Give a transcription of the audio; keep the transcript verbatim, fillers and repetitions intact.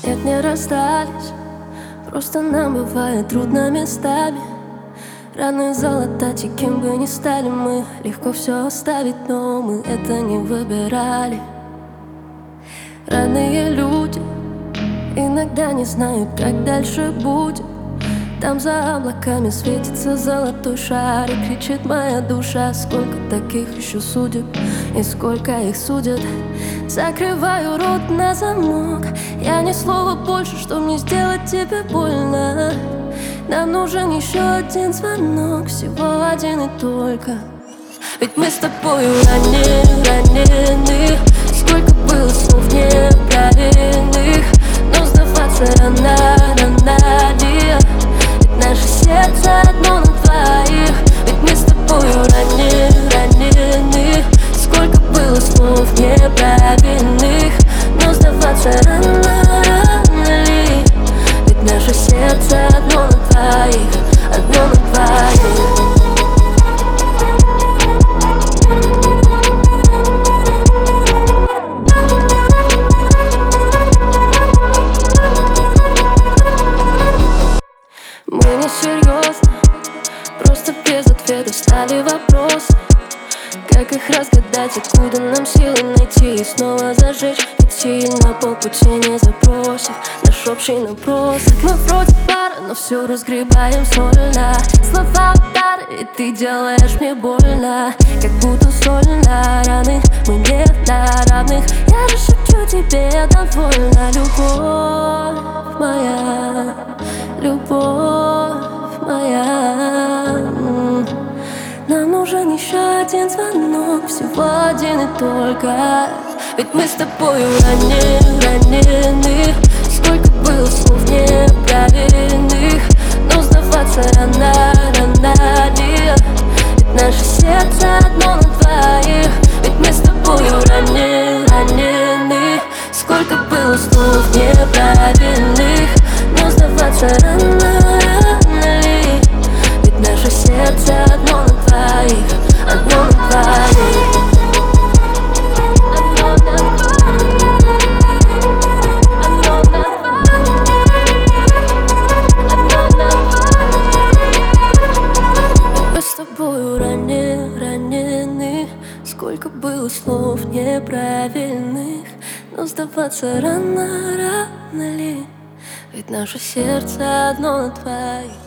нет, не расстались. Просто нам бывает трудно местами. Раны золотать, и кем бы ни стали мы, легко все оставить, но мы это не выбирали. Родные люди иногда не знают, как дальше будет. Там за облаками светится золотой шар, и кричит моя душа: сколько таких еще судеб, и сколько их судят. Закрываю рот на замок, я ни слова больше, чтоб не сделать тебе больно. Нам нужен еще один звонок, всего один и только. Ведь мы с тобою ранее, ранены. Сколько было слов неправильных, но сдаваться рано, рано ли? Ведь наше сердце одно на двоих. Ведь мы с тобою ранее, ранены. Сколько было слов неправильных, но сдаваться рано, рано ли? Ведь наше сердце одно на двоих, одно на двоих. Мы не серьезно, просто без ответа стали вопросы. Как их разгадать, откуда нам силы найти и снова зажечь? Ведь сильно по пути не забросив наш общий набросок. Мы вроде пара, но все разгребаем сольно. Слова удары, и ты делаешь мне больно. Как будто соль на раны, мы не на равных. Я же шепчу тебе довольно. Любовь моя, любовь моя. Нам нужен еще один звонок, всего один и только. Ведь мы с тобою ранее, ранены. Сколько было слов неправильных, но сдаваться рано, рано ли? Ведь наше сердце одно на двоих. Ведь мы с тобою ранее, ранены. Сколько было слов неправильных, но сдаваться рано, рано ли? Ведь наше сердце одно на двоих, одно на двоих. Мы с тобою ранее, ранены. Сколько было слов неправильных, но сдаваться рано, рано ли? Ведь наше сердце одно на двоих.